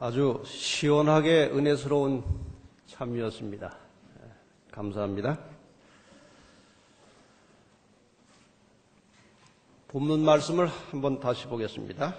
아주 시원하게 은혜스러운 참여였습니다. 감사합니다. 본문 말씀을 한번 다시 보겠습니다.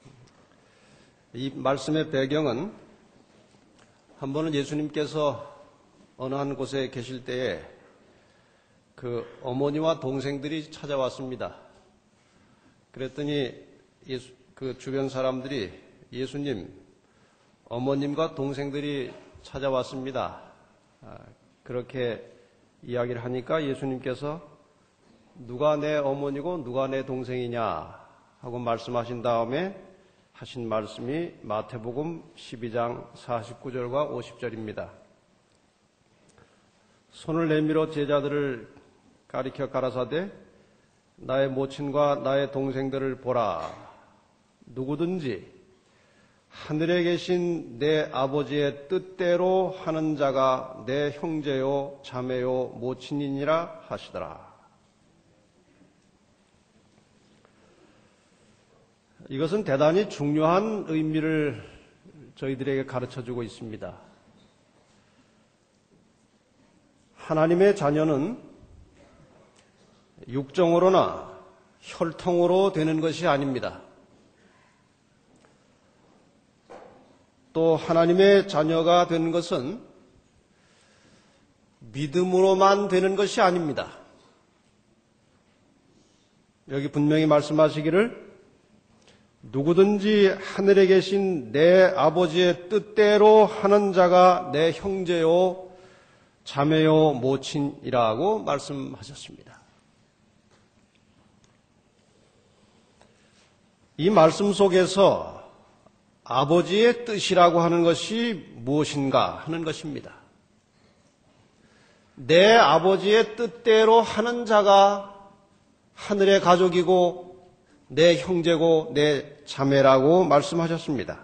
이 말씀의 배경은 한 번은 예수님께서 어느 한 곳에 계실 때에 그 어머니와 동생들이 찾아왔습니다. 그랬더니 그 주변 사람들이 예수님, 어머님과 동생들이 찾아왔습니다. 그렇게 이야기를 하니까 예수님께서 누가 내 어머니고 누가 내 동생이냐 하고 말씀하신 다음에 하신 말씀이 마태복음 12장 49절과 50절입니다. 손을 내밀어 제자들을 가리켜 가라사대 나의 모친과 나의 동생들을 보라. 누구든지 하늘에 계신 내 아버지의 뜻대로 하는 자가 내 형제요 자매요 모친이니라 하시더라. 이것은 대단히 중요한 의미를 저희들에게 가르쳐주고 있습니다. 하나님의 자녀는 육정으로나 혈통으로 되는 것이 아닙니다. 또 하나님의 자녀가 되는 것은 믿음으로만 되는 것이 아닙니다. 여기 분명히 말씀하시기를 누구든지 하늘에 계신 내 아버지의 뜻대로 하는 자가 내 형제요 자매요 모친이라고 말씀하셨습니다. 이 말씀 속에서 아버지의 뜻이라고 하는 것이 무엇인가 하는 것입니다. 내 아버지의 뜻대로 하는 자가 하늘의 가족이고 내 형제고 내 자매라고 말씀하셨습니다.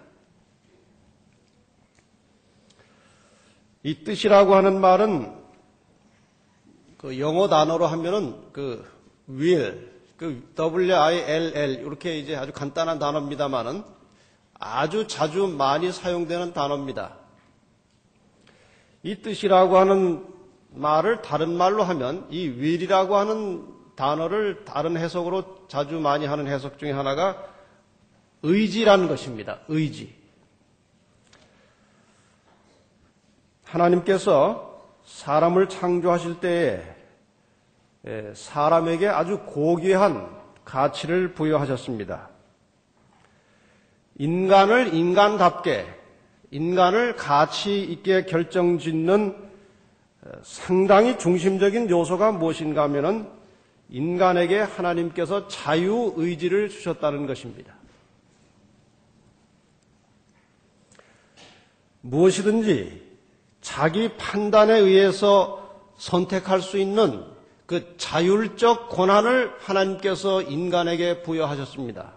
이 뜻이라고 하는 말은 그 영어 단어로 하면은 그 will, 그 W-I-L-L 이렇게 이제 아주 간단한 단어입니다만은 아주 자주 많이 사용되는 단어입니다. 이 뜻이라고 하는 말을 다른 말로 하면 이 will이라고 하는 단어를 다른 해석으로 자주 많이 하는 해석 중에 하나가 의지라는 것입니다. 의지. 하나님께서 사람을 창조하실 때에 사람에게 아주 고귀한 가치를 부여하셨습니다. 인간을 인간답게, 인간을 가치 있게 결정짓는 상당히 중심적인 요소가 무엇인가 하면은 인간에게 하나님께서 자유의지를 주셨다는 것입니다. 무엇이든지 자기 판단에 의해서 선택할 수 있는 그 자율적 권한을 하나님께서 인간에게 부여하셨습니다.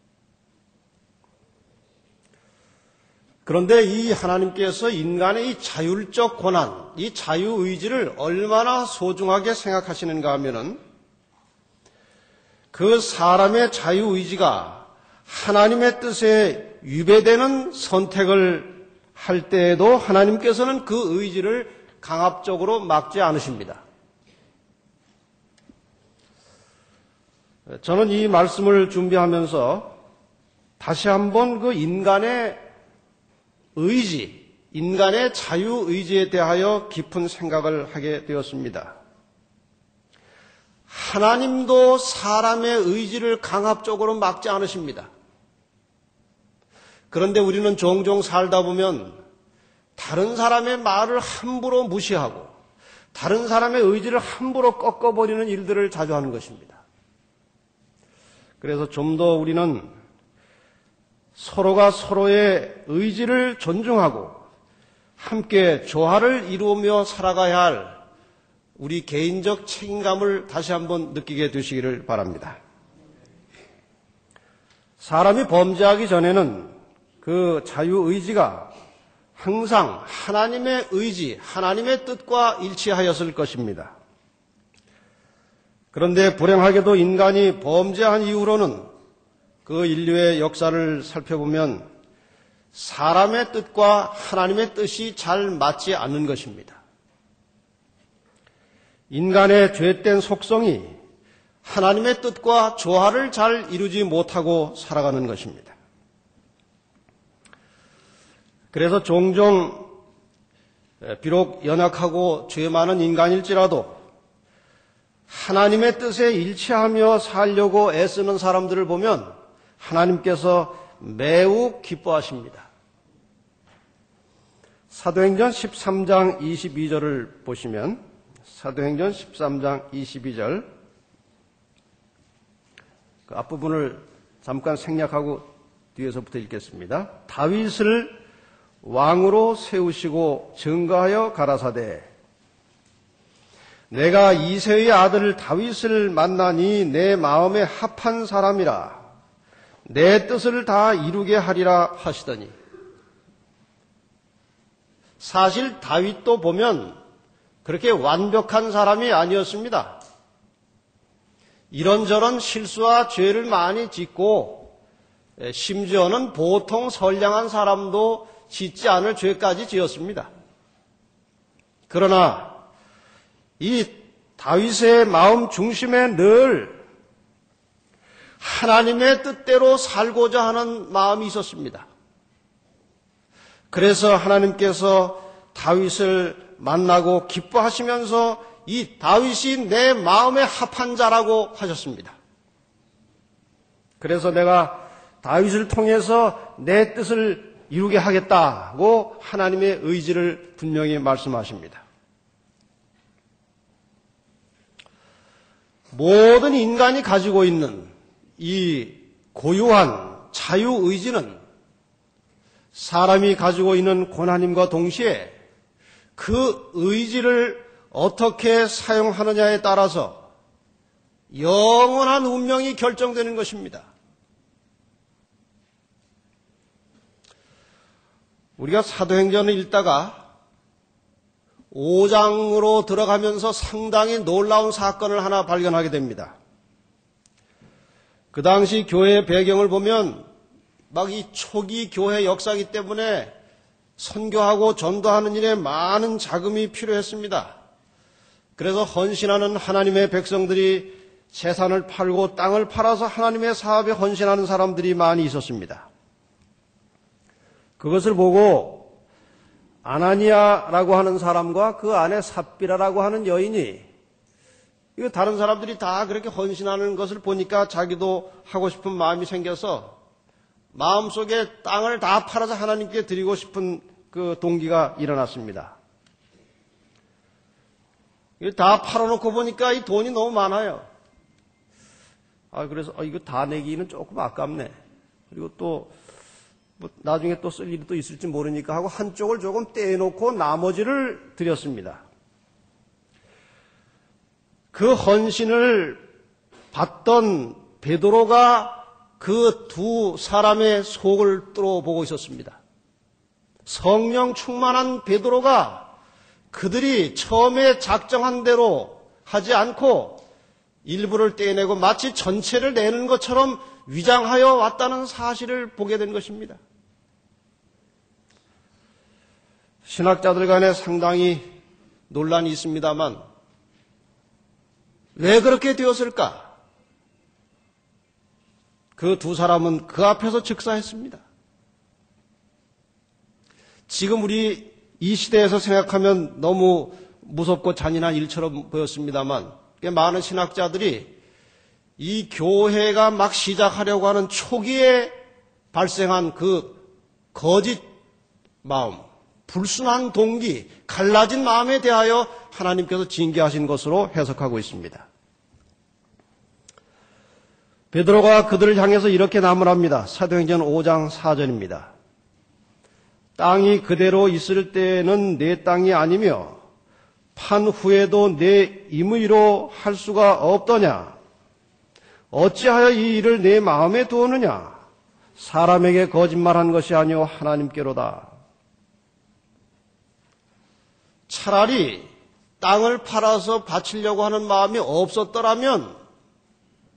그런데 이 하나님께서 인간의 이 자율적 권한, 이 자유의지를 얼마나 소중하게 생각하시는가 하면은 그 사람의 자유의지가 하나님의 뜻에 위배되는 선택을 할 때에도 하나님께서는 그 의지를 강압적으로 막지 않으십니다. 저는 이 말씀을 준비하면서 다시 한번 그 인간의 의지, 인간의 자유의지에 대하여 깊은 생각을 하게 되었습니다. 하나님도 사람의 의지를 강압적으로 막지 않으십니다. 그런데 우리는 종종 살다 보면 다른 사람의 말을 함부로 무시하고 다른 사람의 의지를 함부로 꺾어버리는 일들을 자주 하는 것입니다. 그래서 좀 더 우리는 서로가 서로의 의지를 존중하고 함께 조화를 이루며 살아가야 할 우리 개인적 책임감을 다시 한번 느끼게 되시기를 바랍니다. 사람이 범죄하기 전에는 그 자유의지가 항상 하나님의 의지, 하나님의 뜻과 일치하였을 것입니다. 그런데 불행하게도 인간이 범죄한 이후로는 그 인류의 역사를 살펴보면 사람의 뜻과 하나님의 뜻이 잘 맞지 않는 것입니다. 인간의 죄된 속성이 하나님의 뜻과 조화를 잘 이루지 못하고 살아가는 것입니다. 그래서 종종 비록 연약하고 죄 많은 인간일지라도 하나님의 뜻에 일치하며 살려고 애쓰는 사람들을 보면 하나님께서 매우 기뻐하십니다. 사도행전 13장 22절을 보시면 사도행전 13장 22절 그 앞부분을 잠깐 생략하고 뒤에서부터 읽겠습니다. 다윗을 왕으로 세우시고 증거하여 가라사대 내가 이새의 아들 다윗을 만나니 내 마음에 합한 사람이라 내 뜻을 다 이루게 하리라 하시더니 사실 다윗도 보면 그렇게 완벽한 사람이 아니었습니다. 이런저런 실수와 죄를 많이 짓고 심지어는 보통 선량한 사람도 짓지 않을 죄까지 지었습니다. 그러나 이 다윗의 마음 중심에 늘 하나님의 뜻대로 살고자 하는 마음이 있었습니다. 그래서 하나님께서 다윗을 만나고 기뻐하시면서 이 다윗이 내 마음에 합한 자라고 하셨습니다. 그래서 내가 다윗을 통해서 내 뜻을 이루게 하겠다고 하나님의 의지를 분명히 말씀하십니다. 모든 인간이 가지고 있는 이 고유한 자유의지는 사람이 가지고 있는 고난임과 동시에 그 의지를 어떻게 사용하느냐에 따라서 영원한 운명이 결정되는 것입니다. 우리가 사도행전을 읽다가 5장으로 들어가면서 상당히 놀라운 사건을 하나 발견하게 됩니다. 그 당시 교회의 배경을 보면 막 이 초기 교회 역사이기 때문에 선교하고 전도하는 일에 많은 자금이 필요했습니다. 그래서 헌신하는 하나님의 백성들이 재산을 팔고 땅을 팔아서 하나님의 사업에 헌신하는 사람들이 많이 있었습니다. 그것을 보고 아나니아라고 하는 사람과 그 아내 삽비라라고 하는 여인이 이거 다른 사람들이 다 그렇게 헌신하는 것을 보니까 자기도 하고 싶은 마음이 생겨서 마음속에 땅을 다 팔아서 하나님께 드리고 싶은 그 동기가 일어났습니다. 다 팔아놓고 보니까 이 돈이 너무 많아요. 그래서 이거 다 내기는 조금 아깝네. 그리고 또 나중에 또 쓸 일이 또 있을지 모르니까 하고 한쪽을 조금 떼놓고 나머지를 드렸습니다. 그 헌신을 받던 베드로가 그 두 사람의 속을 뚫어보고 있었습니다. 성령 충만한 베드로가 그들이 처음에 작정한 대로 하지 않고 일부를 떼내고 마치 전체를 내는 것처럼 위장하여 왔다는 사실을 보게 된 것입니다. 신학자들 간에 상당히 논란이 있습니다만 왜 그렇게 되었을까? 그 두 사람은 그 앞에서 즉사했습니다. 지금 우리 이 시대에서 생각하면 너무 무섭고 잔인한 일처럼 보였습니다만 많은 신학자들이 이 교회가 막 시작하려고 하는 초기에 발생한 그 거짓 마음, 불순한 동기, 갈라진 마음에 대하여 하나님께서 징계하신 것으로 해석하고 있습니다. 베드로가 그들을 향해서 이렇게 나무랍니다. 사도행전 5장 4절입니다. 땅이 그대로 있을 때는 내 땅이 아니며 판 후에도 내 임의로 할 수가 없더냐? 어찌하여 이 일을 내 마음에 두었느냐? 사람에게 거짓말한 것이 아니오 하나님께로다. 차라리 땅을 팔아서 바치려고 하는 마음이 없었더라면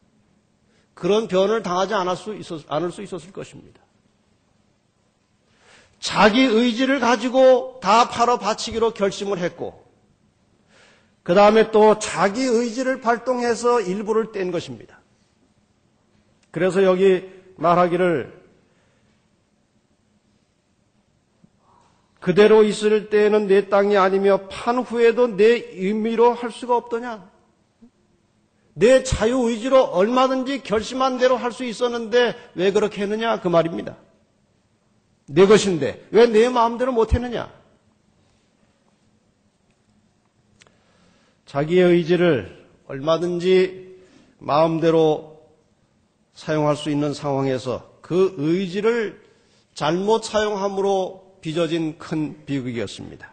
그런 변을 당하지 않을 수 있었을 것입니다. 자기 의지를 가지고 다 팔아 바치기로 결심을 했고, 그 다음에 또 자기 의지를 발동해서 일부를 뗀 것입니다. 그래서 여기 말하기를 그대로 있을 때에는 내 땅이 아니며 판 후에도 내 임의로 할 수가 없더냐. 내 자유의지로 얼마든지 결심한 대로 할 수 있었는데 왜 그렇게 했느냐 그 말입니다. 내 것인데 왜 내 마음대로 못했느냐. 자기의 의지를 얼마든지 마음대로 사용할 수 있는 상황에서 그 의지를 잘못 사용함으로 빚어진 큰 비극이었습니다.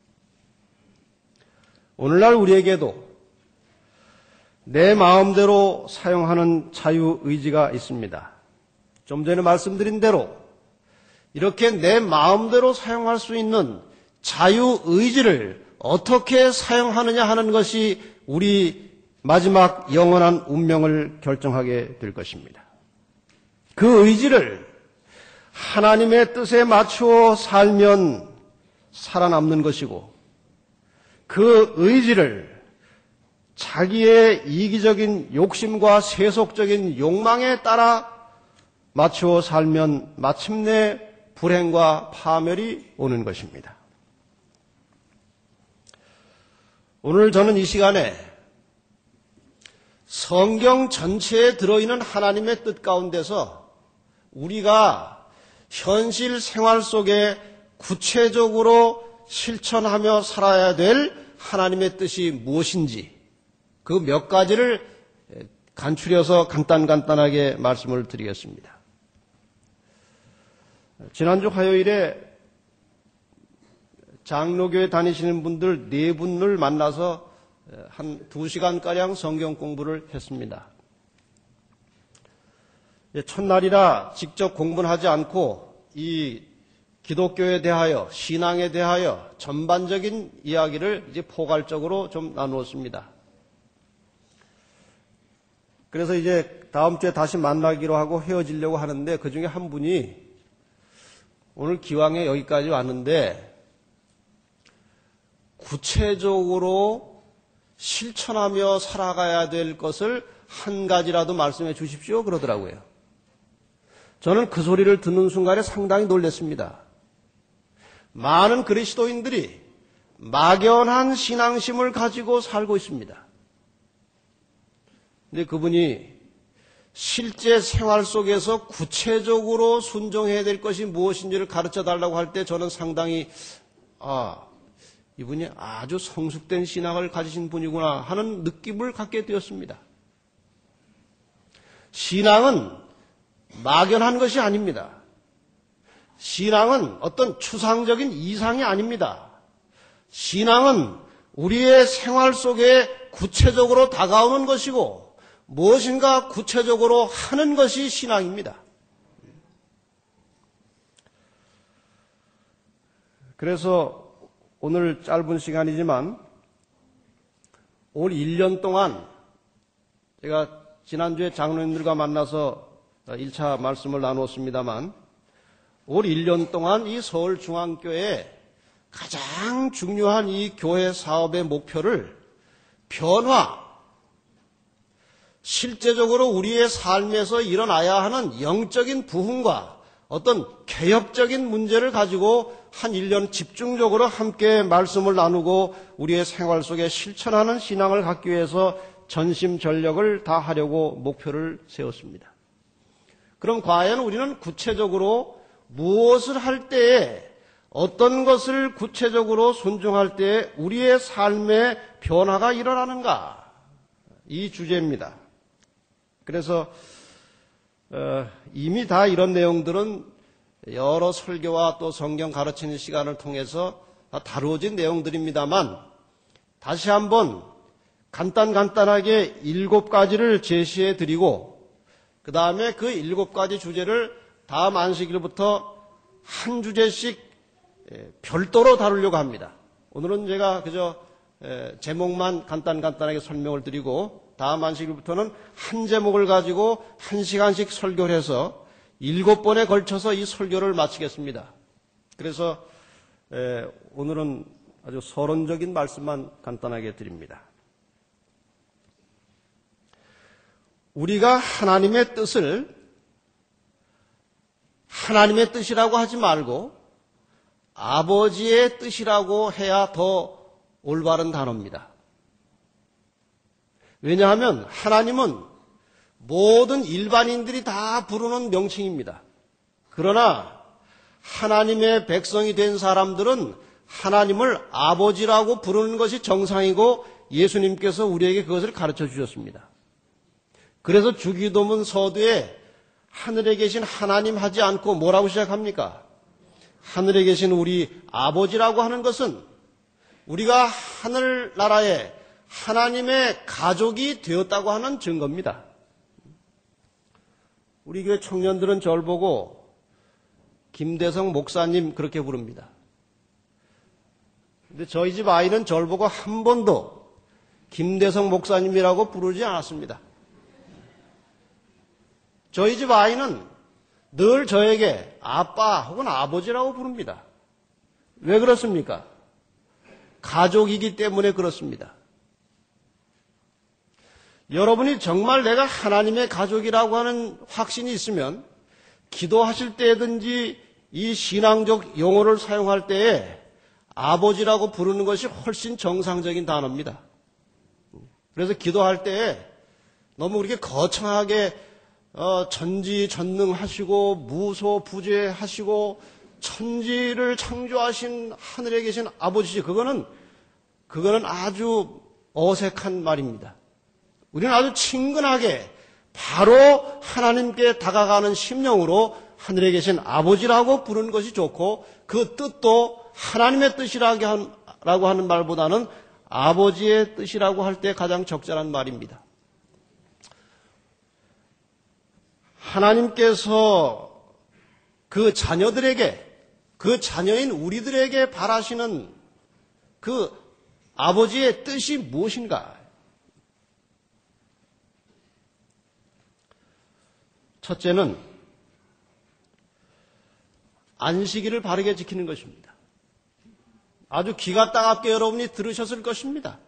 오늘날 우리에게도 내 마음대로 사용하는 자유의지가 있습니다. 좀 전에 말씀드린 대로 이렇게 내 마음대로 사용할 수 있는 자유의지를 어떻게 사용하느냐 하는 것이 우리 마지막 영원한 운명을 결정하게 될 것입니다. 그 의지를 하나님의 뜻에 맞추어 살면 살아남는 것이고, 그 의지를 자기의 이기적인 욕심과 세속적인 욕망에 따라 맞추어 살면 마침내 불행과 파멸이 오는 것입니다. 오늘 저는 이 시간에 성경 전체에 들어있는 하나님의 뜻 가운데서 우리가 현실 생활 속에 구체적으로 실천하며 살아야 될 하나님의 뜻이 무엇인지 그 몇 가지를 간추려서 간단하게 말씀을 드리겠습니다. 지난주 화요일에 장로교에 다니시는 분들 4분을 만나서 한 2시간가량 성경 공부를 했습니다. 첫날이라 직접 공부는 하지 않고 이 기독교에 대하여, 신앙에 대하여 전반적인 이야기를 이제 포괄적으로 좀 나누었습니다. 그래서 이제 다음 주에 다시 만나기로 하고 헤어지려고 하는데 그 중에 한 분이 오늘 기왕에 여기까지 왔는데 구체적으로 실천하며 살아가야 될 것을 한 가지라도 말씀해 주십시오 그러더라고요. 저는 그 소리를 듣는 순간에 상당히 놀랐습니다. 많은 그리스도인들이 막연한 신앙심을 가지고 살고 있습니다. 근데 그분이 실제 생활 속에서 구체적으로 순종해야 될 것이 무엇인지를 가르쳐 달라고 할 때 저는 상당히 이분이 아주 성숙된 신앙을 가지신 분이구나 하는 느낌을 갖게 되었습니다. 신앙은 막연한 것이 아닙니다. 신앙은 어떤 추상적인 이상이 아닙니다. 신앙은 우리의 생활 속에 구체적으로 다가오는 것이고 무엇인가 구체적으로 하는 것이 신앙입니다. 그래서 오늘 짧은 시간이지만 올 1년 동안 제가 지난주에 장로님들과 만나서 1차 말씀을 나누었습니다만 올 1년 동안 이 서울중앙교회 가장 중요한 이 교회 사업의 목표를 변화, 실제적으로 우리의 삶에서 일어나야 하는 영적인 부흥과 어떤 개혁적인 문제를 가지고 한 1년 집중적으로 함께 말씀을 나누고 우리의 생활 속에 실천하는 신앙을 갖기 위해서 전심전력을 다하려고 목표를 세웠습니다. 그럼 과연 우리는 구체적으로 무엇을 할 때에 어떤 것을 구체적으로 순종할 때에 우리의 삶의 변화가 일어나는가? 이 주제입니다. 그래서 이미 다 이런 내용들은 여러 설교와 또 성경 가르치는 시간을 통해서 다 다루어진 내용들입니다만 다시 한번 간단하게 7가지를 제시해 드리고 그 다음에 그 7가지 주제를 다음 안식일부터 한 주제씩 별도로 다루려고 합니다. 오늘은 제가 그저 제목만 간단하게 설명을 드리고 다음 안식일부터는 한 제목을 가지고 1시간씩 설교를 해서 7번에 걸쳐서 이 설교를 마치겠습니다. 그래서 오늘은 아주 서론적인 말씀만 간단하게 드립니다. 우리가 하나님의 뜻을 하나님의 뜻이라고 하지 말고 아버지의 뜻이라고 해야 더 올바른 단어입니다. 왜냐하면 하나님은 모든 일반인들이 다 부르는 명칭입니다. 그러나 하나님의 백성이 된 사람들은 하나님을 아버지라고 부르는 것이 정상이고 예수님께서 우리에게 그것을 가르쳐 주셨습니다. 그래서 주기도문 서두에 하늘에 계신 하나님 하지 않고 뭐라고 시작합니까? 하늘에 계신 우리 아버지라고 하는 것은 우리가 하늘나라에 하나님의 가족이 되었다고 하는 증거입니다. 우리 교회 청년들은 저를 보고 김대성 목사님 그렇게 부릅니다. 근데 저희 집 아이는 저를 보고 한 번도 김대성 목사님이라고 부르지 않았습니다. 저희 집 아이는 늘 저에게 아빠 혹은 아버지라고 부릅니다. 왜 그렇습니까? 가족이기 때문에 그렇습니다. 여러분이 정말 내가 하나님의 가족이라고 하는 확신이 있으면 기도하실 때든지 이 신앙적 용어를 사용할 때에 아버지라고 부르는 것이 훨씬 정상적인 단어입니다. 그래서 기도할 때에 너무 그렇게 거창하게 전지전능하시고 무소부재하시고 천지를 창조하신 하늘에 계신 아버지지 그거는 아주 어색한 말입니다. 우리는 아주 친근하게 바로 하나님께 다가가는 심령으로 하늘에 계신 아버지라고 부르는 것이 좋고 그 뜻도 하나님의 뜻이라고 하는 말보다는 아버지의 뜻이라고 할 때 가장 적절한 말입니다. 하나님께서 그 자녀들에게, 그 자녀인 우리들에게 바라시는 그 아버지의 뜻이 무엇인가? 첫째는 안식일을 바르게 지키는 것입니다. 아주 기가 따갑게 여러분이 들으셨을 것입니다.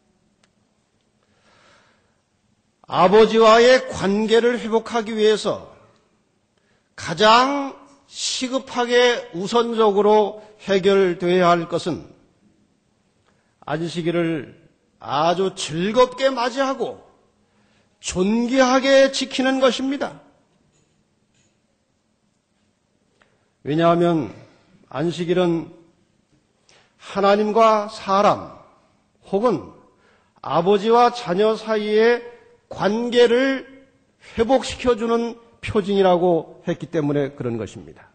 아버지와의 관계를 회복하기 위해서 가장 시급하게 우선적으로 해결되어야 할 것은 안식일을 아주 즐겁게 맞이하고 존귀하게 지키는 것입니다. 왜냐하면 안식일은 하나님과 사람 혹은 아버지와 자녀 사이의 관계를 회복시켜주는 표징이라고 했기 때문에 그런 것입니다.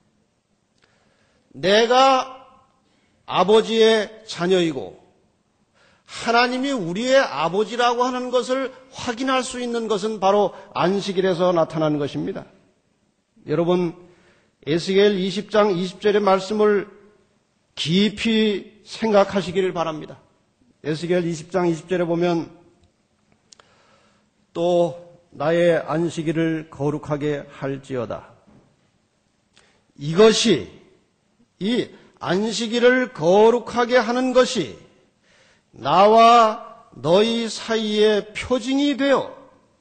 내가 아버지의 자녀이고 하나님이 우리의 아버지라고 하는 것을 확인할 수 있는 것은 바로 안식일에서 나타나는 것입니다. 여러분 에스겔 20장 20절의 말씀을 깊이 생각하시기를 바랍니다. 에스겔 20장 20절에 보면 또 나의 안식일을 거룩하게 할지어다. 이것이 이 안식일을 거룩하게 하는 것이 나와 너희 사이의 표징이 되어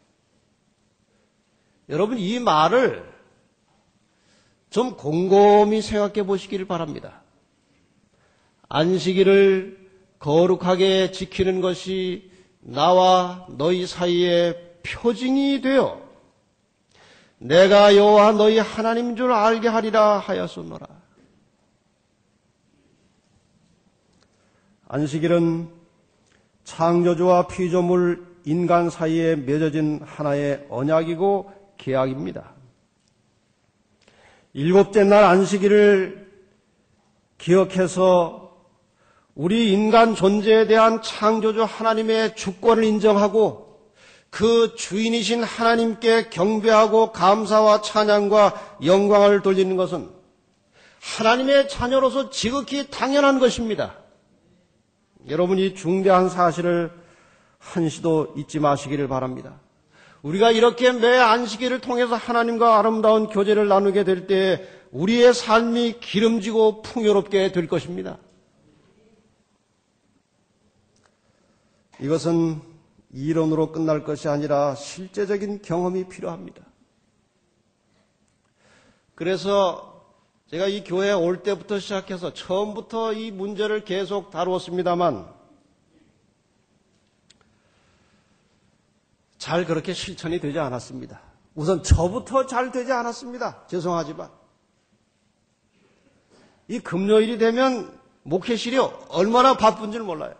여러분 이 말을 좀 곰곰이 생각해 보시기를 바랍니다. 안식일을 거룩하게 지키는 것이 나와 너희 사이의 표징이 되어 내가 여호와 너희 하나님인 줄 알게 하리라 하였소노라. 안식일은 창조주와 피조물 인간 사이에 맺어진 하나의 언약이고 계약입니다. 일곱째 날 안식일을 기억해서 우리 인간 존재에 대한 창조주 하나님의 주권을 인정하고 그 주인이신 하나님께 경배하고 감사와 찬양과 영광을 돌리는 것은 하나님의 자녀로서 지극히 당연한 것입니다. 여러분 이 중대한 사실을 한시도 잊지 마시기를 바랍니다. 우리가 이렇게 매 안식일을 통해서 하나님과 아름다운 교제를 나누게 될 때 우리의 삶이 기름지고 풍요롭게 될 것입니다. 이것은 이론으로 끝날 것이 아니라 실제적인 경험이 필요합니다. 그래서 제가 이 교회에 올 때부터 시작해서 처음부터 이 문제를 계속 다루었습니다만 잘 그렇게 실천이 되지 않았습니다. 우선 저부터 잘 되지 않았습니다. 죄송하지만. 이 금요일이 되면 목회실이 얼마나 바쁜지 몰라요.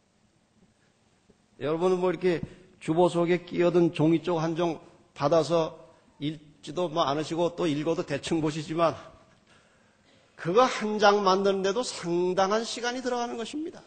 여러분은 뭐 이렇게 주보 속에 끼어든 종이 쪽 한 종 받아서 읽지도 뭐 않으시고 또 읽어도 대충 보시지만 그거 한 장 만드는데도 상당한 시간이 들어가는 것입니다.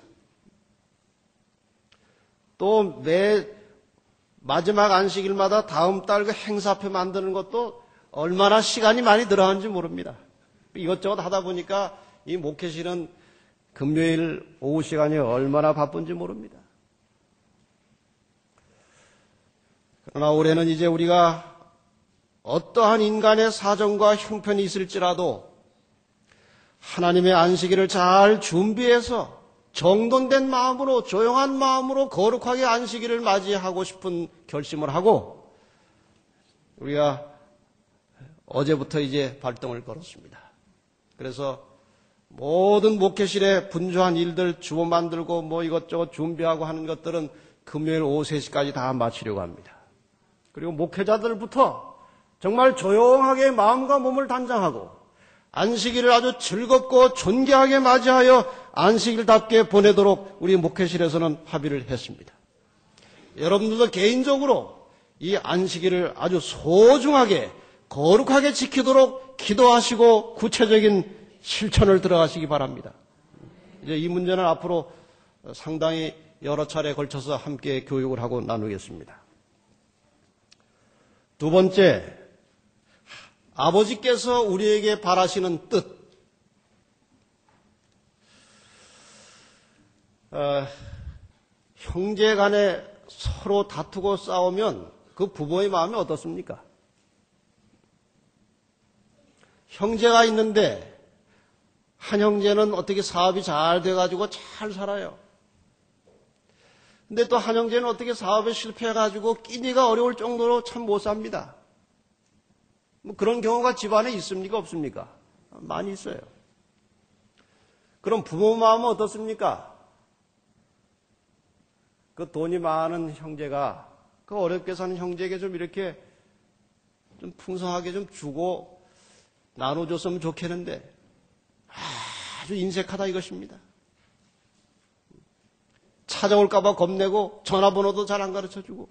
또 매 마지막 안식일마다 다음 달 그 행사표 만드는 것도 얼마나 시간이 많이 들어가는지 모릅니다. 이것저것 하다 보니까 이 목회실은 금요일 오후 시간이 얼마나 바쁜지 모릅니다. 그러나 올해는 이제 우리가 어떠한 인간의 사정과 형편이 있을지라도 하나님의 안식일을 잘 준비해서 정돈된 마음으로 조용한 마음으로 거룩하게 안식일을 맞이하고 싶은 결심을 하고 우리가 어제부터 이제 발동을 걸었습니다. 그래서 모든 목회실에 분주한 일들 주보 만들고 뭐 이것저것 준비하고 하는 것들은 금요일 오후 3시까지 다 마치려고 합니다. 그리고 목회자들부터 정말 조용하게 마음과 몸을 단장하고 안식일을 아주 즐겁고 존귀하게 맞이하여 안식일답게 보내도록 우리 목회실에서는 합의를 했습니다. 여러분들도 개인적으로 이 안식일을 아주 소중하게 거룩하게 지키도록 기도하시고 구체적인 실천을 들어가시기 바랍니다. 이제 이 문제는 앞으로 상당히 여러 차례에 걸쳐서 함께 교육을 하고 나누겠습니다. 두 번째, 아버지께서 우리에게 바라시는 뜻. 형제 간에 서로 다투고 싸우면 그 부모의 마음이 어떻습니까? 형제가 있는데 한 형제는 어떻게 사업이 잘 돼가지고 잘 살아요. 근데 또 한 형제는 어떻게 사업에 실패해가지고 끼니가 어려울 정도로 참 못 삽니다. 뭐 그런 경우가 집안에 있습니까? 없습니까? 많이 있어요. 그럼 부모 마음은 어떻습니까? 그 돈이 많은 형제가 그 어렵게 사는 형제에게 좀 이렇게 좀 풍성하게 좀 주고 나눠줬으면 좋겠는데 아주 인색하다 이것입니다. 찾아올까봐 겁내고 전화번호도 잘 안 가르쳐주고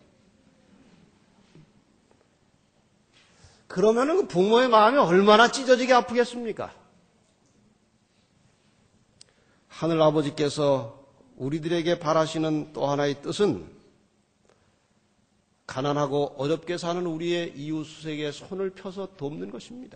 그러면은 그 부모의 마음이 얼마나 찢어지게 아프겠습니까? 하늘 아버지께서 우리들에게 바라시는 또 하나의 뜻은 가난하고 어렵게 사는 우리의 이웃에게 손을 펴서 돕는 것입니다.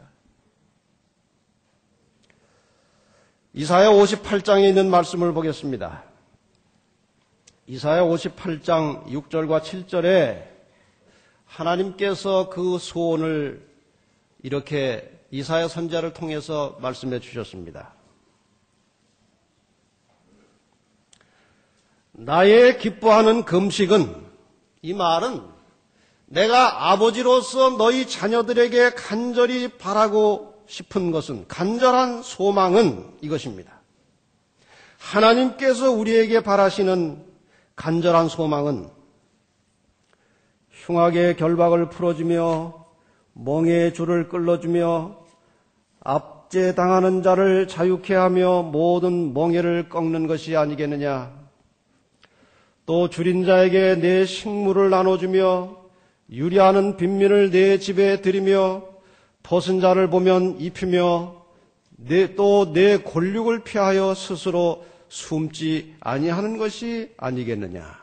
이사야 58장에 있는 말씀을 보겠습니다. 이사야 58장 6절과 7절에 하나님께서 그 소원을 이렇게 이사야 선지자를 통해서 말씀해 주셨습니다. 나의 기뻐하는 금식은, 이 말은 내가 아버지로서 너희 자녀들에게 간절히 바라고 싶은 것은, 간절한 소망은 이것입니다. 하나님께서 우리에게 바라시는 간절한 소망은 흉악의 결박을 풀어주며 멍에의 줄을 끌어주며 압제당하는 자를 자유케 하며 모든 멍에를 꺾는 것이 아니겠느냐. 또 줄인 자에게 내 식물을 나눠주며 유리하는 빈민을 내 집에 들이며 벗은 자를 보면 입히며 또 내 곤륙을 피하여 스스로 숨지 아니하는 것이 아니겠느냐.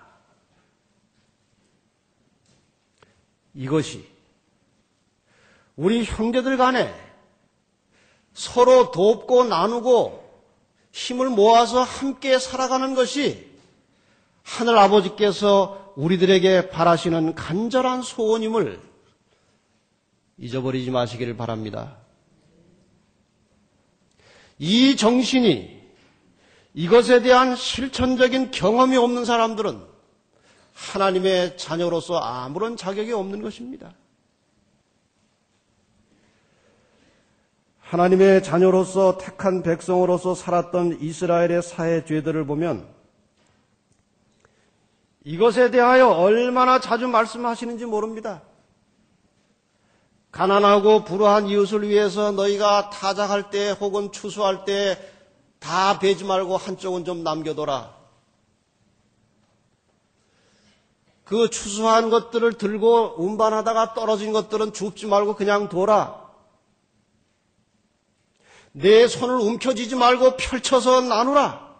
이것이 우리 형제들 간에 서로 돕고 나누고 힘을 모아서 함께 살아가는 것이 하늘 아버지께서 우리들에게 바라시는 간절한 소원임을 잊어버리지 마시기를 바랍니다. 이 정신이, 이것에 대한 실천적인 경험이 없는 사람들은 하나님의 자녀로서 아무런 자격이 없는 것입니다. 하나님의 자녀로서 택한 백성으로서 살았던 이스라엘의 사해 죄들을 보면 이것에 대하여 얼마나 자주 말씀하시는지 모릅니다. 가난하고 불우한 이웃을 위해서 너희가 타작할 때 혹은 추수할 때 다 베지 말고 한쪽은 좀 남겨둬라. 그 추수한 것들을 들고 운반하다가 떨어진 것들은 줍지 말고 그냥 둬라. 내 손을 움켜쥐지 말고 펼쳐서 나누라.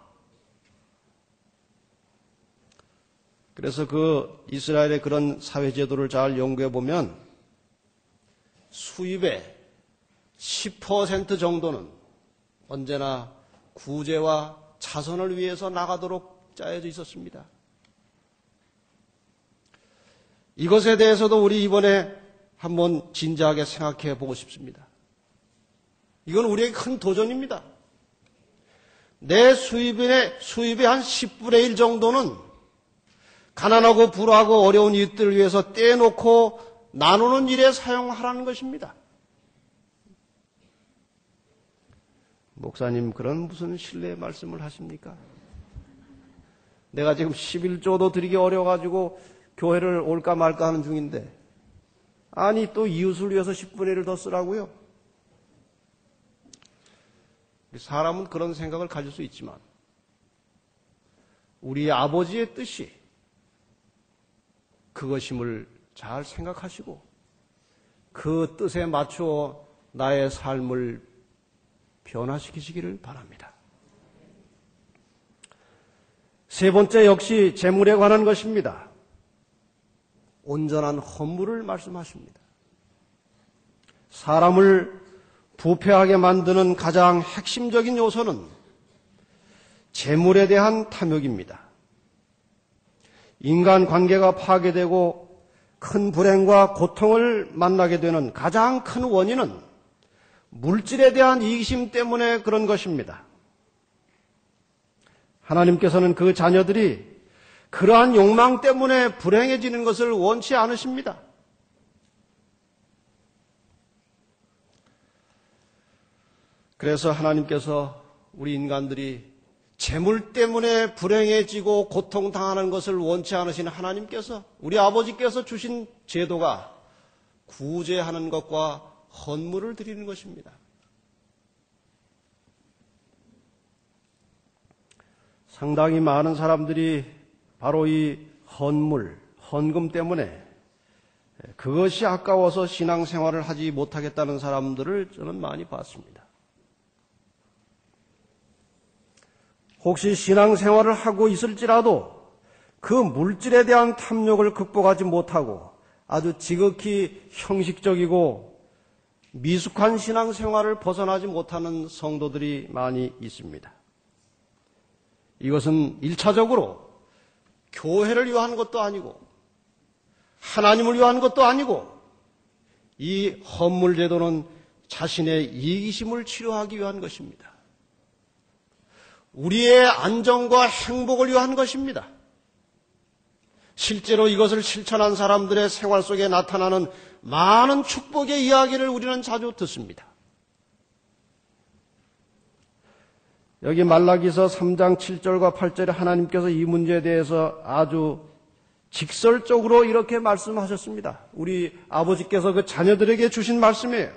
그래서 그 이스라엘의 그런 사회제도를 잘 연구해 보면 수입의 10% 정도는 언제나 구제와 자선을 위해서 나가도록 짜여져 있었습니다. 이것에 대해서도 우리 이번에 한번 진지하게 생각해 보고 싶습니다. 이건 우리에게 큰 도전입니다. 내 수입의 한 10분의 1 정도는 가난하고 불우하고 어려운 이웃들을 위해서 떼놓고 나누는 일에 사용하라는 것입니다. 목사님, 그런 무슨 신뢰의 말씀을 하십니까? 내가 지금 11조도 드리기 어려워가지고 교회를 올까 말까 하는 중인데, 아니 또 이웃을 위해서 10분의 1을 더 쓰라고요? 사람은 그런 생각을 가질 수 있지만 우리 아버지의 뜻이 그것임을 잘 생각하시고 그 뜻에 맞추어 나의 삶을 변화시키시기를 바랍니다. 세 번째 역시 재물에 관한 것입니다. 온전한 헌물을 말씀하십니다. 사람을 부패하게 만드는 가장 핵심적인 요소는 재물에 대한 탐욕입니다. 인간 관계가 파괴되고 큰 불행과 고통을 만나게 되는 가장 큰 원인은 물질에 대한 이기심 때문에 그런 것입니다. 하나님께서는 그 자녀들이 그러한 욕망 때문에 불행해지는 것을 원치 않으십니다. 그래서 하나님께서 우리 인간들이 재물 때문에 불행해지고 고통당하는 것을 원치 않으신 하나님께서, 우리 아버지께서 주신 제도가 구제하는 것과 헌물을 드리는 것입니다. 상당히 많은 사람들이 바로 이 헌물, 헌금 때문에 그것이 아까워서 신앙생활을 하지 못하겠다는 사람들을 저는 많이 봤습니다. 혹시 신앙생활을 하고 있을지라도 그 물질에 대한 탐욕을 극복하지 못하고 아주 지극히 형식적이고 미숙한 신앙생활을 벗어나지 못하는 성도들이 많이 있습니다. 이것은 1차적으로 교회를 위한 것도 아니고 하나님을 위한 것도 아니고 이 헌물 제도는 자신의 이기심을 치료하기 위한 것입니다. 우리의 안정과 행복을 위한 것입니다. 실제로 이것을 실천한 사람들의 생활 속에 나타나는 많은 축복의 이야기를 우리는 자주 듣습니다. 여기 말라기서 3장 7절과 8절에 하나님께서 이 문제에 대해서 아주 직설적으로 이렇게 말씀하셨습니다. 우리 아버지께서 그 자녀들에게 주신 말씀이에요.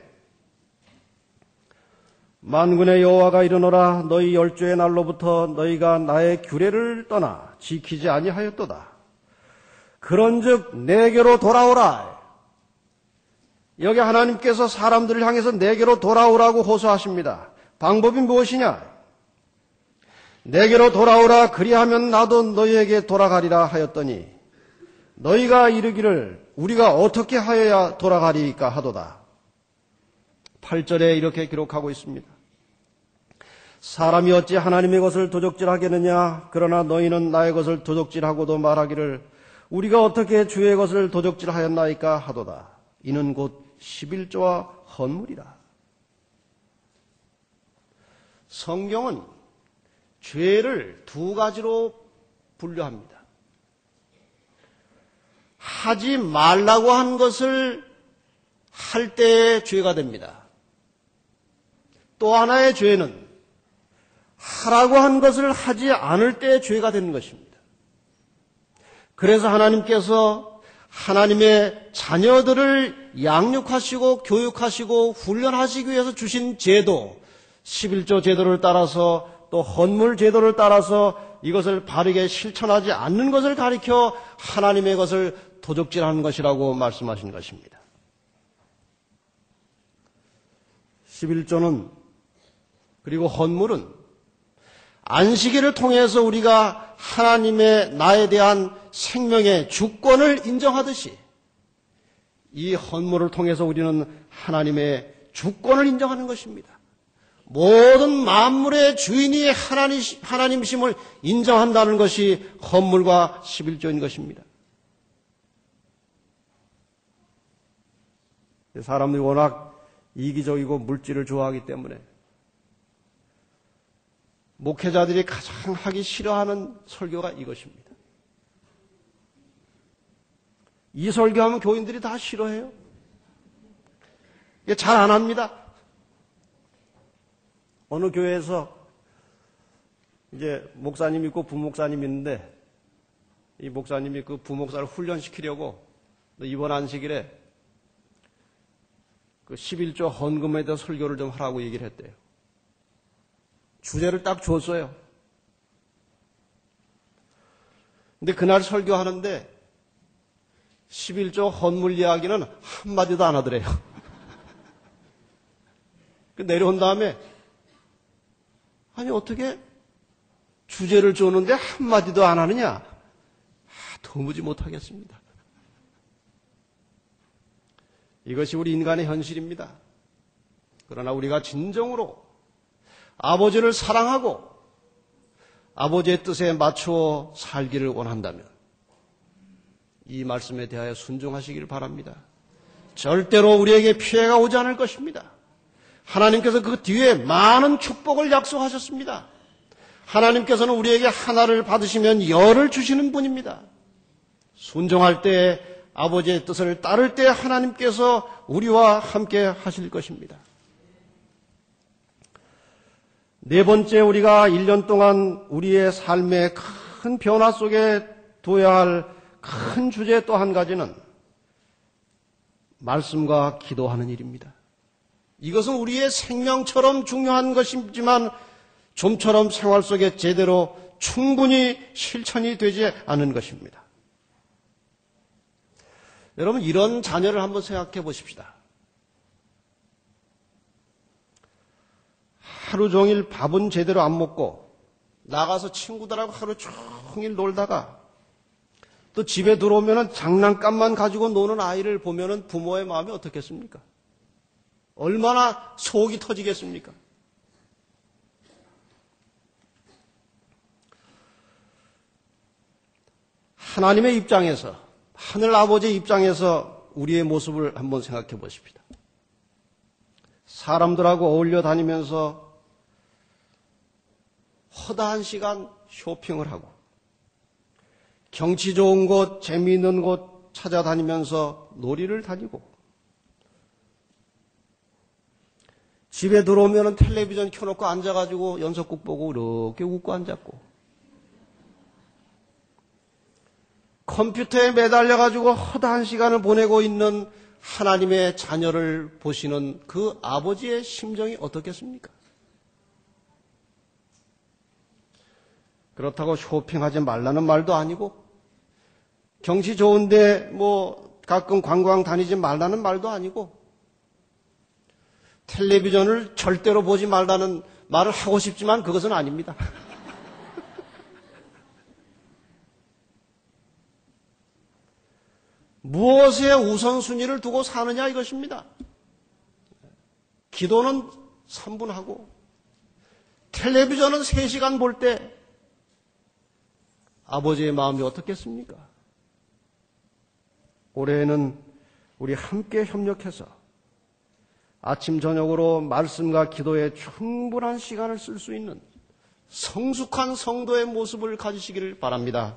만군의 여호와가 이르노라, 너희 열조의 날로부터 너희가 나의 규례를 떠나 지키지 아니하였도다. 그런즉 내게로 돌아오라. 여기 하나님께서 사람들을 향해서 내게로 돌아오라고 호소하십니다. 방법이 무엇이냐? 내게로 돌아오라, 그리하면 나도 너희에게 돌아가리라 하였더니 너희가 이르기를 우리가 어떻게 하여야 돌아가리까 하도다. 8절에 이렇게 기록하고 있습니다. 사람이 어찌 하나님의 것을 도적질하겠느냐? 그러나 너희는 나의 것을 도적질하고도 말하기를 우리가 어떻게 주의 것을 도적질하였나이까 하도다. 이는 곧 11조와 헌물이라. 성경은 죄를 두 가지로 분류합니다. 하지 말라고 한 것을 할 때의 죄가 됩니다. 또 하나의 죄는 하라고 한 것을 하지 않을 때의 죄가 되는 것입니다. 그래서 하나님께서 하나님의 자녀들을 양육하시고 교육하시고 훈련하시기 위해서 주신 제도, 11조 제도를 따라서 또 헌물 제도를 따라서 이것을 바르게 실천하지 않는 것을 가리켜 하나님의 것을 도적질하는 것이라고 말씀하신 것입니다. 11조는 그리고 헌물은 안식일을 통해서 우리가 하나님의 나에 대한 생명의 주권을 인정하듯이 이 헌물을 통해서 우리는 하나님의 주권을 인정하는 것입니다. 모든 만물의 주인이 하나님이심을 인정한다는 것이 헌물과 11조인 것입니다. 사람들이 워낙 이기적이고 물질을 좋아하기 때문에 목회자들이 가장 하기 싫어하는 설교가 이것입니다. 이 설교하면 교인들이 다 싫어해요. 잘 안 합니다. 어느 교회에서 이제 목사님 있고 부목사님 있는데 이 목사님이 그 부목사를 훈련시키려고 이번 안식일에 그 11조 헌금에 대한 설교를 좀 하라고 얘기를 했대요. 주제를 딱 줬어요. 근데 그날 설교하는데 11조 헌물 이야기는 한마디도 안 하더래요. 내려온 다음에 아니 어떻게 주제를 줬는데 한마디도 안 하느냐? 도무지 못하겠습니다. 이것이 우리 인간의 현실입니다. 그러나 우리가 진정으로 아버지를 사랑하고 아버지의 뜻에 맞추어 살기를 원한다면 이 말씀에 대하여 순종하시기를 바랍니다. 절대로 우리에게 피해가 오지 않을 것입니다. 하나님께서 그 뒤에 많은 축복을 약속하셨습니다. 하나님께서는 우리에게 하나를 받으시면 열을 주시는 분입니다. 순종할 때 아버지의 뜻을 따를 때 하나님께서 우리와 함께 하실 것입니다. 네 번째, 우리가 1년 동안 우리의 삶의 큰 변화 속에 둬야 할 큰 주제 또 한 가지는 말씀과 기도하는 일입니다. 이것은 우리의 생명처럼 중요한 것이지만 좀처럼 생활 속에 제대로 충분히 실천이 되지 않은 것입니다. 여러분, 이런 자녀를 한번 생각해 보십시다. 하루 종일 밥은 제대로 안 먹고 나가서 친구들하고 하루 종일 놀다가 또 집에 들어오면 장난감만 가지고 노는 아이를 보면 부모의 마음이 어떻겠습니까? 얼마나 속이 터지겠습니까? 하나님의 입장에서, 하늘 아버지의 입장에서 우리의 모습을 한번 생각해 보십시다. 사람들하고 어울려 다니면서 허다한 시간 쇼핑을 하고 경치 좋은 곳, 재미있는 곳 찾아다니면서 놀이를 다니고 집에 들어오면 텔레비전 켜놓고 앉아가지고 연속극 보고 이렇게 웃고 앉았고 컴퓨터에 매달려가지고 허다한 시간을 보내고 있는 하나님의 자녀를 보시는 그 아버지의 심정이 어떻겠습니까? 그렇다고 쇼핑하지 말라는 말도 아니고 경치 좋은데 가끔 관광 다니지 말라는 말도 아니고 텔레비전을 절대로 보지 말라는 말을 하고 싶지만 그것은 아닙니다. 무엇에 우선순위를 두고 사느냐 이것입니다. 기도는 3분 하고 텔레비전은 3시간 볼 때 아버지의 마음이 어떻겠습니까? 올해는 우리 함께 협력해서 아침 저녁으로 말씀과 기도에 충분한 시간을 쓸 수 있는 성숙한 성도의 모습을 가지시기를 바랍니다.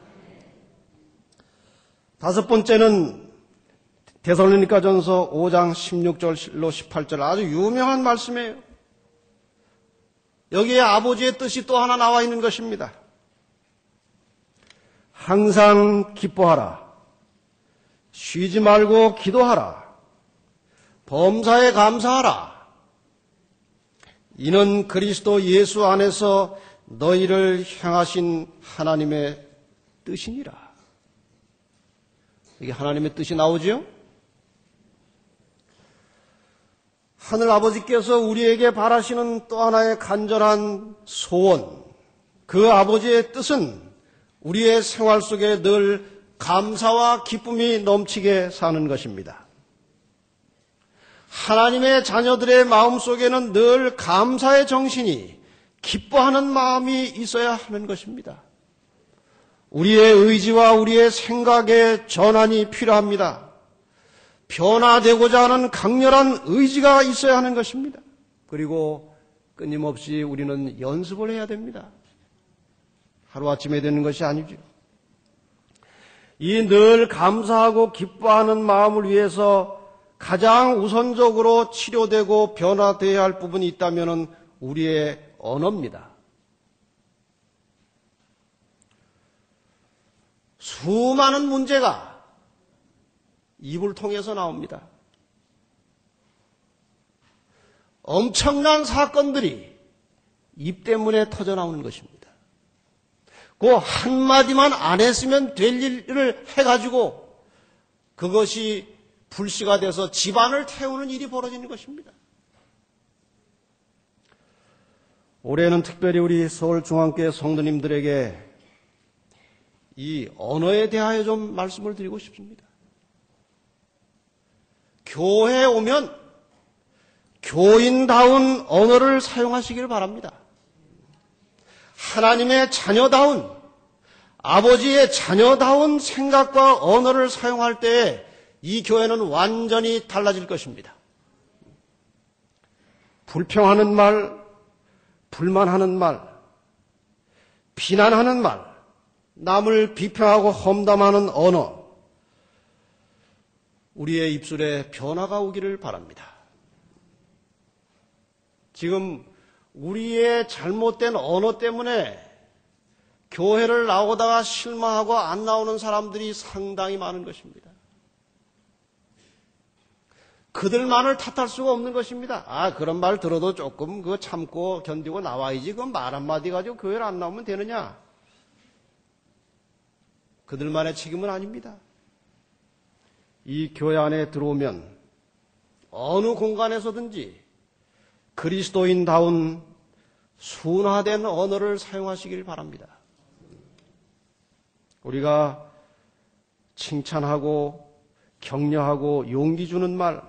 다섯 번째는 데살로니가전서 5장 16절로 18절 아주 유명한 말씀이에요. 여기에 아버지의 뜻이 또 하나 나와 있는 것입니다. 항상 기뻐하라. 쉬지 말고 기도하라. 범사에 감사하라. 이는 그리스도 예수 안에서 너희를 향하신 하나님의 뜻이니라. 이게 하나님의 뜻이 나오지요? 하늘 아버지께서 우리에게 바라시는 또 하나의 간절한 소원, 그 아버지의 뜻은 우리의 생활 속에 늘 감사와 기쁨이 넘치게 사는 것입니다. 하나님의 자녀들의 마음속에는 늘 감사의 정신이, 기뻐하는 마음이 있어야 하는 것입니다. 우리의 의지와 우리의 생각의 전환이 필요합니다. 변화되고자 하는 강렬한 의지가 있어야 하는 것입니다. 그리고 끊임없이 우리는 연습을 해야 됩니다. 하루아침에 되는 것이 아니죠. 이 늘 감사하고 기뻐하는 마음을 위해서 가장 우선적으로 치료되고 변화되어야 할 부분이 있다면 우리의 언어입니다. 수많은 문제가 입을 통해서 나옵니다. 엄청난 사건들이 입 때문에 터져 나오는 것입니다. 그 한마디만 안 했으면 될 일을 해가지고 그것이 불씨가 돼서 집안을 태우는 일이 벌어지는 것입니다. 올해는 특별히 우리 서울중앙교회 성도님들에게 이 언어에 대하여 좀 말씀을 드리고 싶습니다. 교회에 오면 교인다운 언어를 사용하시길 바랍니다. 하나님의 자녀다운, 아버지의 자녀다운 생각과 언어를 사용할 때 이 교회는 완전히 달라질 것입니다. 불평하는 말, 불만하는 말, 비난하는 말, 남을 비평하고 험담하는 언어, 우리의 입술에 변화가 오기를 바랍니다. 지금 우리의 잘못된 언어 때문에 교회를 나오다가 실망하고 안 나오는 사람들이 상당히 많은 것입니다. 그들만을 탓할 수가 없는 것입니다. 그런 말 들어도 조금 그거 참고 견디고 나와야지. 그 말 한마디 가지고 교회를 안 나오면 되느냐? 그들만의 책임은 아닙니다. 이 교회 안에 들어오면 어느 공간에서든지 그리스도인다운 순화된 언어를 사용하시길 바랍니다. 우리가 칭찬하고 격려하고 용기 주는 말,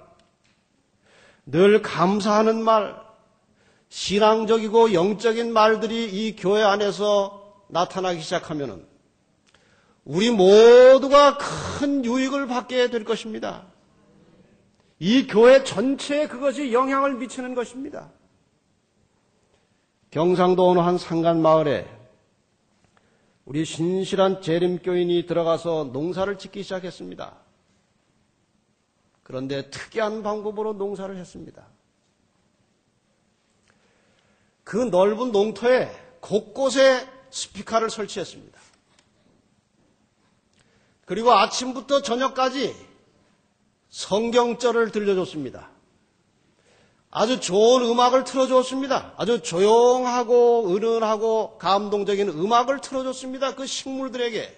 늘 감사하는 말, 신앙적이고 영적인 말들이 이 교회 안에서 나타나기 시작하면은 우리 모두가 큰 유익을 받게 될 것입니다. 이 교회 전체에 그것이 영향을 미치는 것입니다. 경상도 어느 한 산간 마을에 우리 신실한 재림교인이 들어가서 농사를 짓기 시작했습니다. 그런데 특이한 방법으로 농사를 했습니다. 그 넓은 농토에 곳곳에 스피커를 설치했습니다. 그리고 아침부터 저녁까지 성경절을 들려줬습니다. 아주 좋은 음악을 틀어줬습니다. 아주 조용하고 은은하고 감동적인 음악을 틀어줬습니다. 그 식물들에게.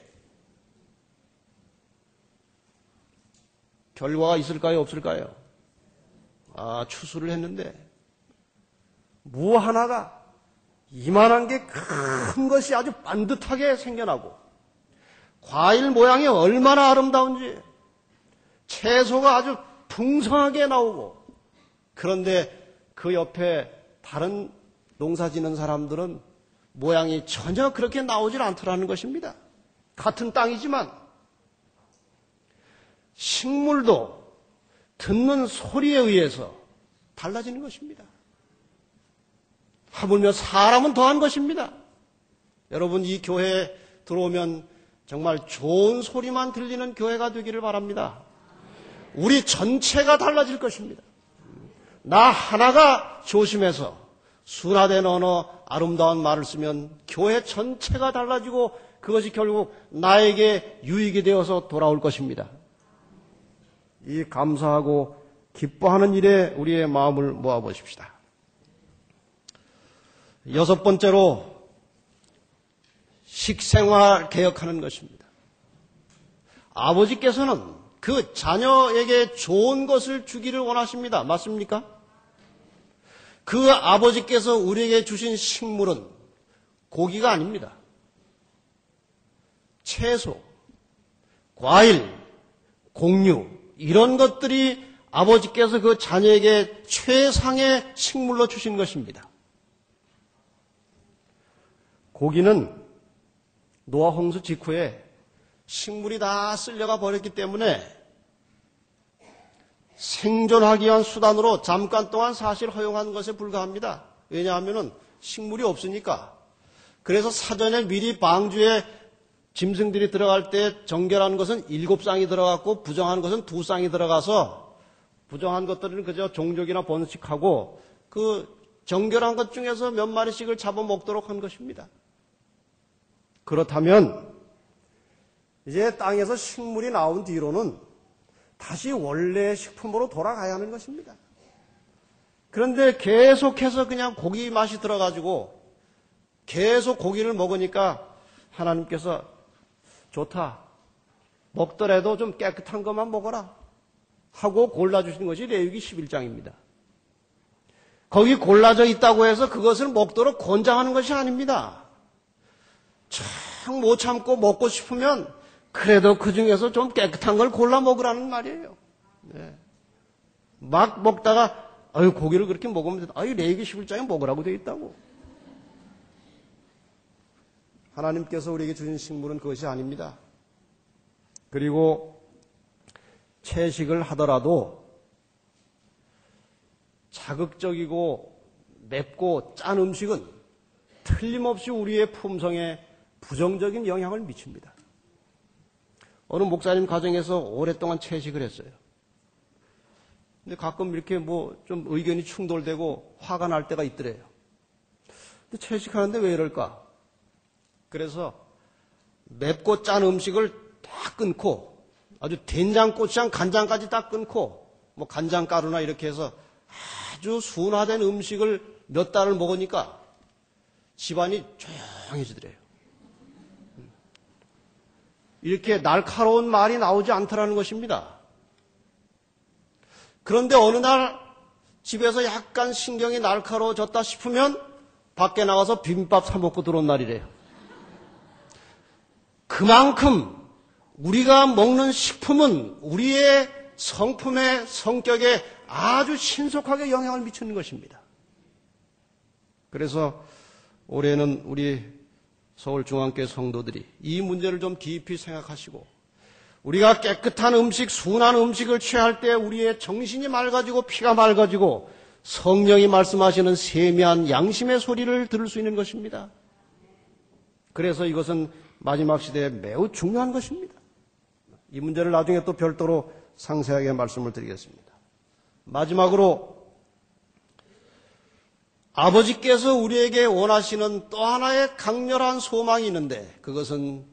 결과가 있을까요? 없을까요? 추수를 했는데 무 하나가 이만한 게 큰 것이 아주 반듯하게 생겨나고 과일 모양이 얼마나 아름다운지 채소가 아주 풍성하게 나오고 그런데 그 옆에 다른 농사 짓는 사람들은 모양이 전혀 그렇게 나오질 않더라는 것입니다. 같은 땅이지만 식물도 듣는 소리에 의해서 달라지는 것입니다. 하물며 사람은 더한 것입니다. 여러분, 이 교회에 들어오면 정말 좋은 소리만 들리는 교회가 되기를 바랍니다. 우리 전체가 달라질 것입니다. 나 하나가 조심해서 순화된 언어, 아름다운 말을 쓰면 교회 전체가 달라지고 그것이 결국 나에게 유익이 되어서 돌아올 것입니다. 이 감사하고 기뻐하는 일에 우리의 마음을 모아보십시다. 여섯 번째로 식생활 개혁하는 것입니다. 아버지께서는 그 자녀에게 좋은 것을 주기를 원하십니다. 맞습니까? 그 아버지께서 우리에게 주신 식물은 고기가 아닙니다. 채소, 과일, 곡류 이런 것들이 아버지께서 그 자녀에게 최상의 식물로 주신 것입니다. 고기는 노아 홍수 직후에 식물이 다 쓸려가 버렸기 때문에 생존하기 위한 수단으로 잠깐 동안 사실 허용한 것에 불과합니다. 왜냐하면 식물이 없으니까. 그래서 사전에 미리 방주에 짐승들이 들어갈 때 정결한 것은 7쌍이 들어갔고 부정한 것은 2쌍이 들어가서 부정한 것들은 그저 종족이나 번식하고 그 정결한 것 중에서 몇 마리씩을 잡아먹도록 한 것입니다. 그렇다면 이제 땅에서 식물이 나온 뒤로는 다시 원래의 식품으로 돌아가야 하는 것입니다. 그런데 계속해서 그냥 고기 맛이 들어가지고 계속 고기를 먹으니까 하나님께서 좋다. 먹더라도 좀 깨끗한 것만 먹어라. 하고 골라주신 것이 레위기 11장입니다. 거기 골라져 있다고 해서 그것을 먹도록 권장하는 것이 아닙니다. 참 못 참고 먹고 싶으면 그래도 그 중에서 좀 깨끗한 걸 골라 먹으라는 말이에요. 네. 막 먹다가 아유 고기를 그렇게 먹으면 아유 레위기 11장에 먹으라고 되어 있다고. 하나님께서 우리에게 주신 식물은 그것이 아닙니다. 그리고 채식을 하더라도 자극적이고 맵고 짠 음식은 틀림없이 우리의 품성에 부정적인 영향을 미칩니다. 어느 목사님 가정에서 오랫동안 채식을 했어요. 근데 가끔 이렇게 좀 의견이 충돌되고 화가 날 때가 있더래요. 근데 채식하는데 왜 이럴까? 그래서 맵고 짠 음식을 다 끊고 아주 된장, 고추장, 간장까지 다 끊고 간장가루나 이렇게 해서 아주 순화된 음식을 몇 달을 먹으니까 집안이 조용해지더래요. 이렇게 날카로운 말이 나오지 않더라는 것입니다. 그런데 어느 날 집에서 약간 신경이 날카로워졌다 싶으면 밖에 나가서 비빔밥 사 먹고 들어온 날이래요. 그만큼 우리가 먹는 식품은 우리의 성품의 성격에 아주 신속하게 영향을 미치는 것입니다. 그래서 올해는 우리 서울중앙교회 성도들이 이 문제를 좀 깊이 생각하시고 우리가 깨끗한 음식, 순한 음식을 취할 때 우리의 정신이 맑아지고 피가 맑아지고 성령이 말씀하시는 세미한 양심의 소리를 들을 수 있는 것입니다. 그래서 이것은 마지막 시대에 매우 중요한 것입니다. 이 문제를 나중에 또 별도로 상세하게 말씀을 드리겠습니다. 마지막으로 아버지께서 우리에게 원하시는 또 하나의 강렬한 소망이 있는데 그것은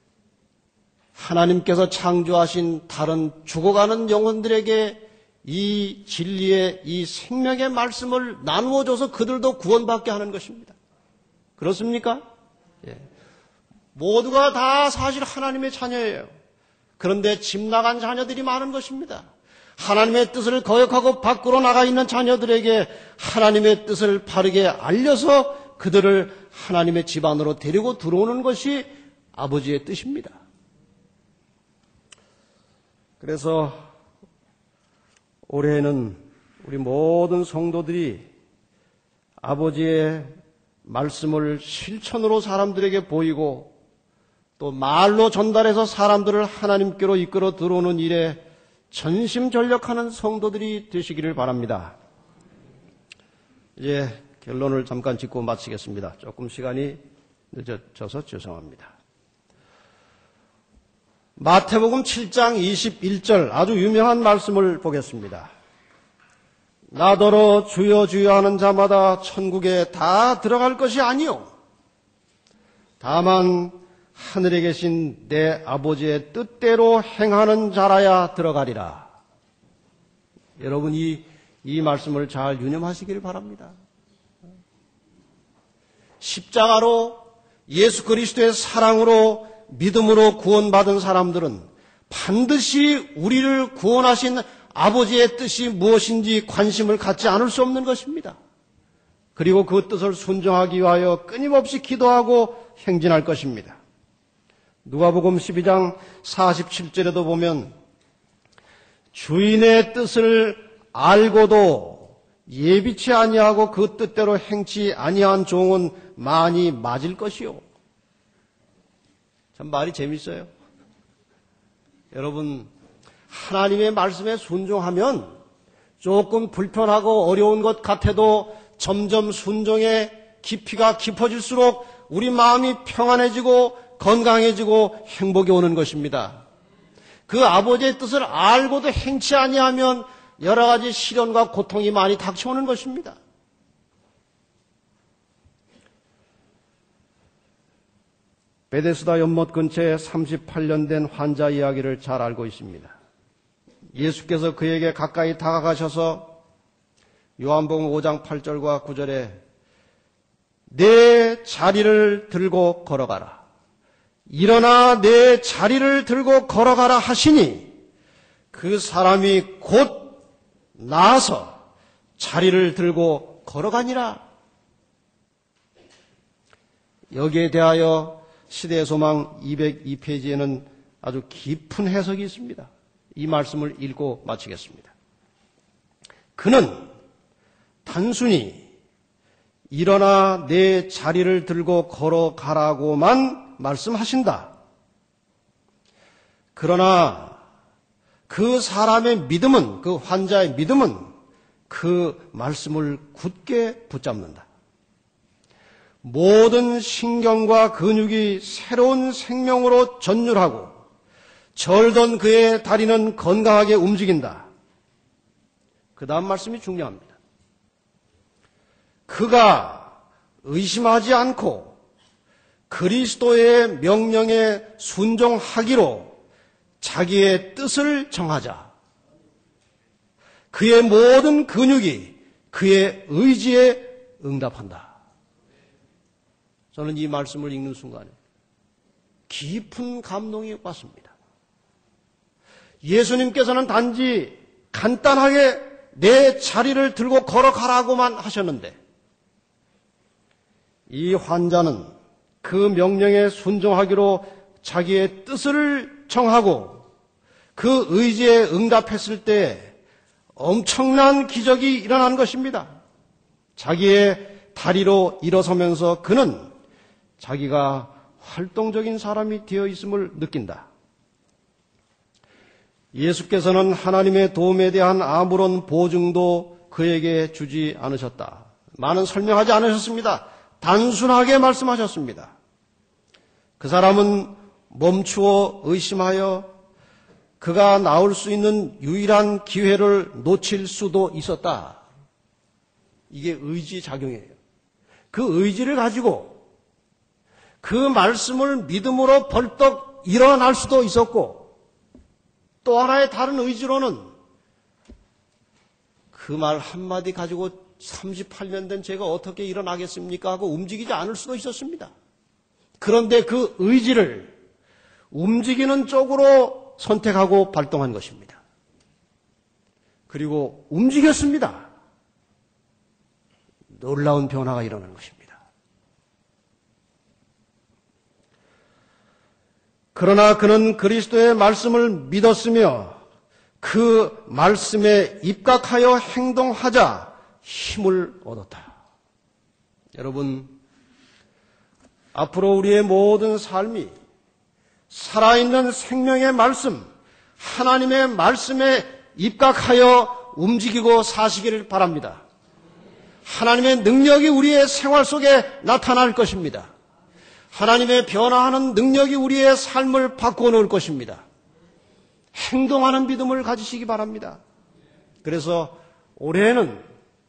하나님께서 창조하신 다른 죽어가는 영혼들에게 이 진리의 이 생명의 말씀을 나누어줘서 그들도 구원받게 하는 것입니다. 그렇습니까? 예. 모두가 다 사실 하나님의 자녀예요. 그런데 집 나간 자녀들이 많은 것입니다. 하나님의 뜻을 거역하고 밖으로 나가 있는 자녀들에게 하나님의 뜻을 바르게 알려서 그들을 하나님의 집 안으로 데리고 들어오는 것이 아버지의 뜻입니다. 그래서 올해는 우리 모든 성도들이 아버지의 말씀을 실천으로 사람들에게 보이고 또 말로 전달해서 사람들을 하나님께로 이끌어 들어오는 일에 전심전력하는 성도들이 되시기를 바랍니다. 이제 결론을 잠깐 짚고 마치겠습니다. 조금 시간이 늦어져서 죄송합니다. 마태복음 7장 21절 아주 유명한 말씀을 보겠습니다. 나더러 주여 주여 하는 자마다 천국에 다 들어갈 것이 아니요 다만 하늘에 계신 내 아버지의 뜻대로 행하는 자라야 들어가리라. 여러분 이 말씀을 잘 유념하시길 바랍니다. 십자가로 예수 그리스도의 사랑으로 믿음으로 구원받은 사람들은 반드시 우리를 구원하신 아버지의 뜻이 무엇인지 관심을 갖지 않을 수 없는 것입니다. 그리고 그 뜻을 순종하기 위하여 끊임없이 기도하고 행진할 것입니다. 누가복음 12장 47절에도 보면 주인의 뜻을 알고도 예비치 아니하고 그 뜻대로 행치 아니한 종은 많이 맞을 것이요. 참 말이 재밌어요. 여러분, 하나님의 말씀에 순종하면 조금 불편하고 어려운 것 같아도 점점 순종의 깊이가 깊어질수록 우리 마음이 평안해지고 건강해지고 행복이 오는 것입니다. 그 아버지의 뜻을 알고도 행치 아니하면 여러 가지 시련과 고통이 많이 닥쳐오는 것입니다. 베데스다 연못 근처에 38년 된 환자 이야기를 잘 알고 있습니다. 예수께서 그에게 가까이 다가가셔서 요한복음 5장 8절과 9절에 내 자리를 들고 걸어가라. 일어나 내 자리를 들고 걸어가라 하시니 그 사람이 곧 나아서 자리를 들고 걸어가니라. 여기에 대하여 시대의 소망 202페이지에는 아주 깊은 해석이 있습니다. 이 말씀을 읽고 마치겠습니다. 그는 단순히 일어나 내 자리를 들고 걸어가라고만 말씀하신다. 그러나 그 사람의 믿음은, 그 환자의 믿음은 그 말씀을 굳게 붙잡는다. 모든 신경과 근육이 새로운 생명으로 전율하고 절던 그의 다리는 건강하게 움직인다. 그 다음 말씀이 중요합니다. 그가 의심하지 않고 그리스도의 명령에 순종하기로 자기의 뜻을 정하자. 그의 모든 근육이 그의 의지에 응답한다. 저는 이 말씀을 읽는 순간에 깊은 감동이 왔습니다. 예수님께서는 단지 간단하게 내 자리를 들고 걸어가라고만 하셨는데 이 환자는 그 명령에 순종하기로 자기의 뜻을 정하고 그 의지에 응답했을 때 엄청난 기적이 일어난 것입니다. 자기의 다리로 일어서면서 그는 자기가 활동적인 사람이 되어 있음을 느낀다. 예수께서는 하나님의 도움에 대한 아무런 보증도 그에게 주지 않으셨다. 많은 설명하지 않으셨습니다. 단순하게 말씀하셨습니다. 그 사람은 멈추어 의심하여 그가 나올 수 있는 유일한 기회를 놓칠 수도 있었다. 이게 의지 작용이에요. 그 의지를 가지고 그 말씀을 믿음으로 벌떡 일어날 수도 있었고 또 하나의 다른 의지로는 그 말 한마디 가지고 38년 된 제가 어떻게 일어나겠습니까 하고 움직이지 않을 수도 있었습니다. 그런데 그 의지를 움직이는 쪽으로 선택하고 발동한 것입니다. 그리고 움직였습니다. 놀라운 변화가 일어난 것입니다. 그러나 그는 그리스도의 말씀을 믿었으며 그 말씀에 입각하여 행동하자 힘을 얻었다. 여러분, 앞으로 우리의 모든 삶이 살아있는 생명의 말씀, 하나님의 말씀에 입각하여 움직이고 사시기를 바랍니다. 하나님의 능력이 우리의 생활 속에 나타날 것입니다. 하나님의 변화하는 능력이 우리의 삶을 바꾸어 놓을 것입니다. 행동하는 믿음을 가지시기 바랍니다. 그래서 올해는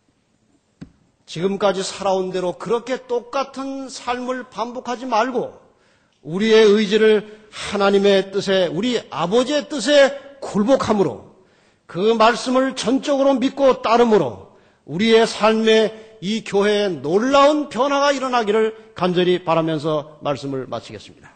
지금까지 살아온 대로 그렇게 똑같은 삶을 반복하지 말고 우리의 의지를 하나님의 뜻에, 우리 아버지의 뜻에 굴복함으로 그 말씀을 전적으로 믿고 따름으로 우리의 삶에 이 교회에 놀라운 변화가 일어나기를 간절히 바라면서 말씀을 마치겠습니다.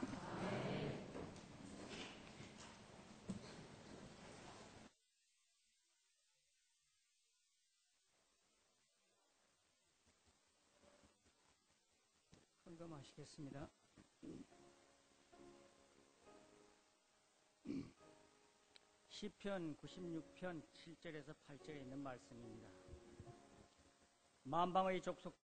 헌금하시겠습니다. 시편 96편 7절에서 8절에 있는 말씀입니다. 만방의 족속